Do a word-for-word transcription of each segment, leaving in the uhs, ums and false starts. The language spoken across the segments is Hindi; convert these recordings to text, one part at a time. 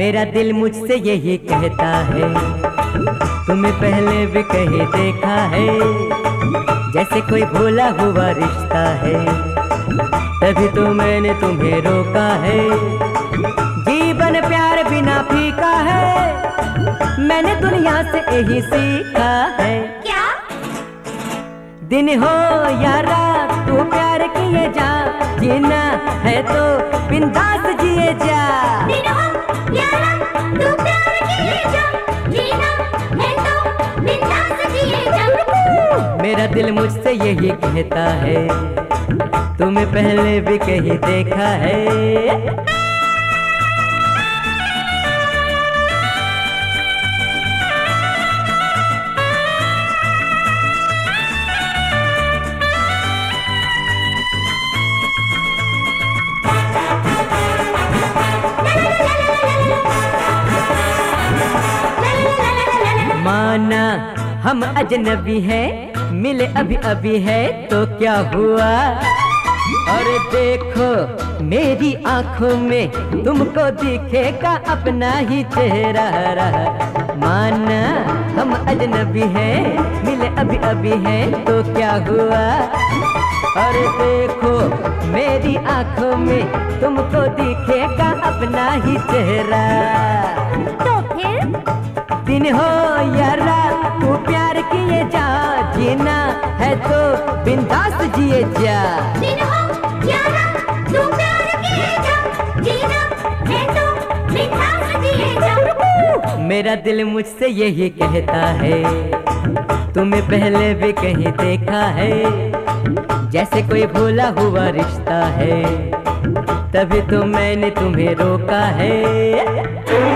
मेरा दिल मुझसे यही कहता है, तुम्हें पहले भी कहीं देखा है, जैसे कोई भूला हुआ रिश्ता है, तभी तो मैंने तुम्हें रोका है। जीवन प्यार बिना फीका है, मैंने दुनिया से यही सीखा है। क्या? दिन हो या रात तू प्यार किए जा, जीना है तो बिंदास जिए जा। दिन हो या रात तू प्यार किए जा, जीना है तो बिंदास जिए जा। मेरा दिल मुझसे यही कहता है, तुम्हें पहले भी कहीं देखा है। माना हम अजनबी हैं, मिले अभी अभी है तो क्या हुआ, और देखो मेरी आंखों में तुमको दिखेगा अपना ही चेहरा। माना हम अजनबी हैं, मिले अभी अभी है तो क्या हुआ, और देखो मेरी आंखों में तुमको दिखेगा अपना ही चेहरा। तो फिर दिन हो या रात तू प्यार किए जा, जीना है तो बिंदास जिए जा। दिन हो या रात तू प्यार किए जा, जीना है तो बिंदास जिए जा। मेरा दिल मुझसे यही कहता है, तुम्हें पहले भी कहीं देखा है, जैसे कोई भूला हुआ रिश्ता है, तभी तो मैंने तुम्हें रोका है।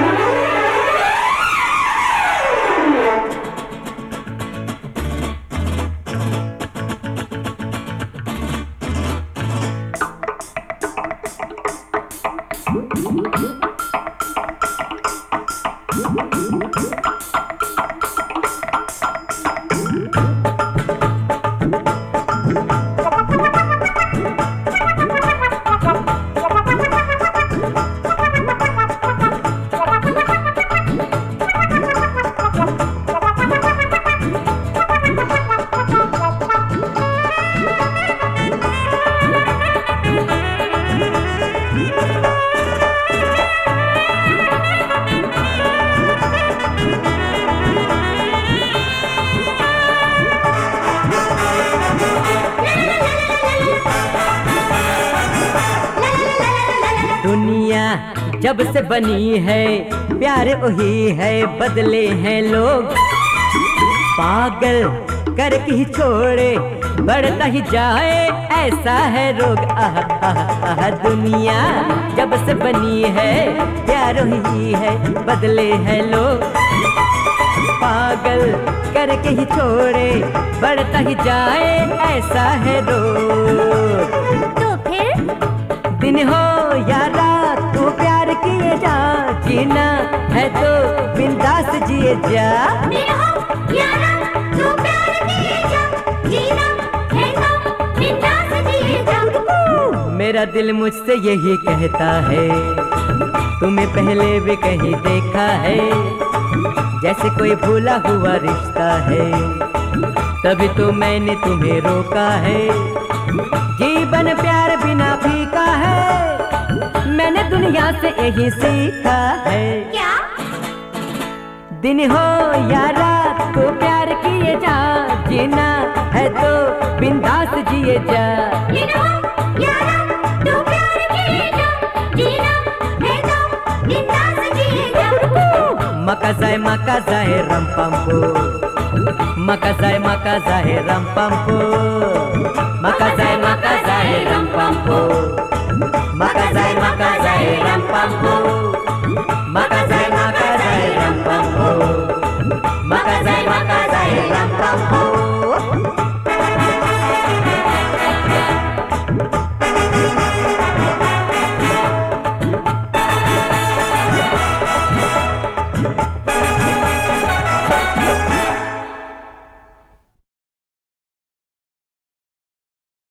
दुनिया जब से बनी है, प्यार वही है, बदले हैं लोग, पागल करके ही छोड़े बढ़ता ही जाए, ऐसा है रोग। आह आह आह दुनिया जब से बनी है, प्यार वही है, बदले हैं लोग, पागल करके ही छोड़े बढ़ता ही जाए, ऐसा है रोग। तो फिर दिन हो या रात तू प्यार किए जा, जीना है तो बिंदास जिए जा। दिन हो या रात तू प्यार किए जा, जीना है तो बिंदास जिए जा। मेरा दिल मुझसे यही कहता है, तुम्हें पहले भी कहीं देखा है, जैसे कोई भूला हुआ रिश्ता है, तभी तो मैंने तुम्हें रोका है। जीवन प्यार बिना फीका है, मैंने दुनिया से यही सीखा है। क्या? दिन हो या रात तो प्यार किए जा, जीना है तो बिंदास जिए जा। दिन हो या रात तू प्यार किए जा, जीना है तो बिंदास जिए जा। Makasai makasai rampampo, makasai makasai rampampo, makasai makasai rampampo, makasai makasai rampampo.